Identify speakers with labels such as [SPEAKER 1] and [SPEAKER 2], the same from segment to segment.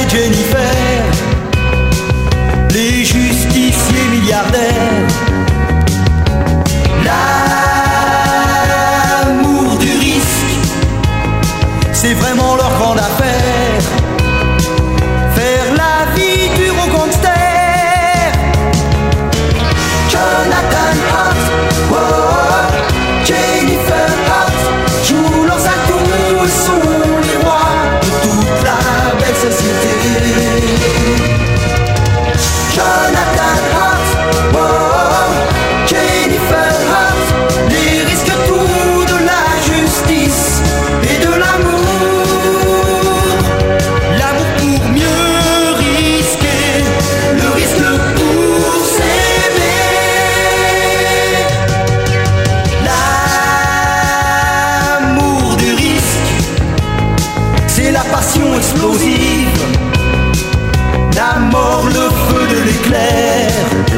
[SPEAKER 1] et Jennifer, les justiciers milliardaires. L'amour du risque, c'est vraiment leur grande affaire. Faire la vie dure aux gangsters. Jonathan Hart, oh, Jennifer Hart jouent leurs atouts et sont les rois de toute la belle société. Jonathan Hart, oh, Jennifer Hart, les risques tout de la justice et de l'amour. L'amour pour mieux risquer, le risque pour s'aimer. L'amour du risque, c'est la passion explosive, la mort, le feu de l'éclair.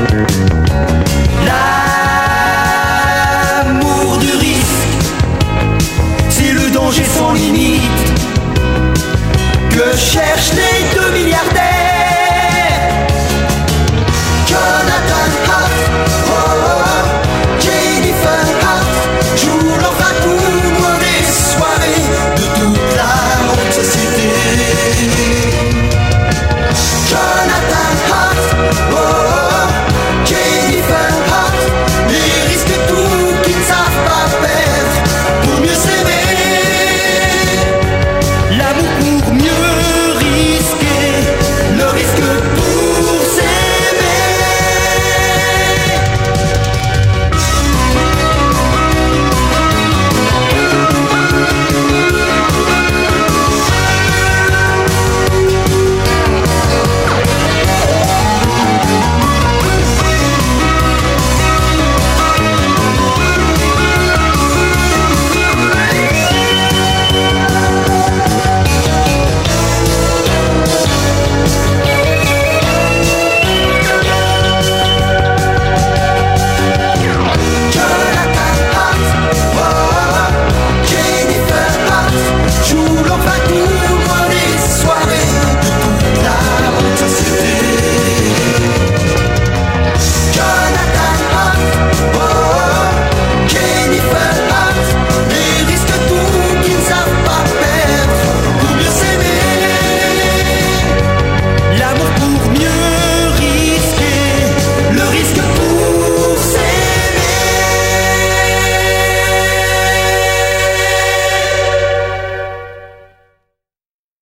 [SPEAKER 1] L'amour du risque, c'est le danger sans limite que cherchent les deux milliardaires.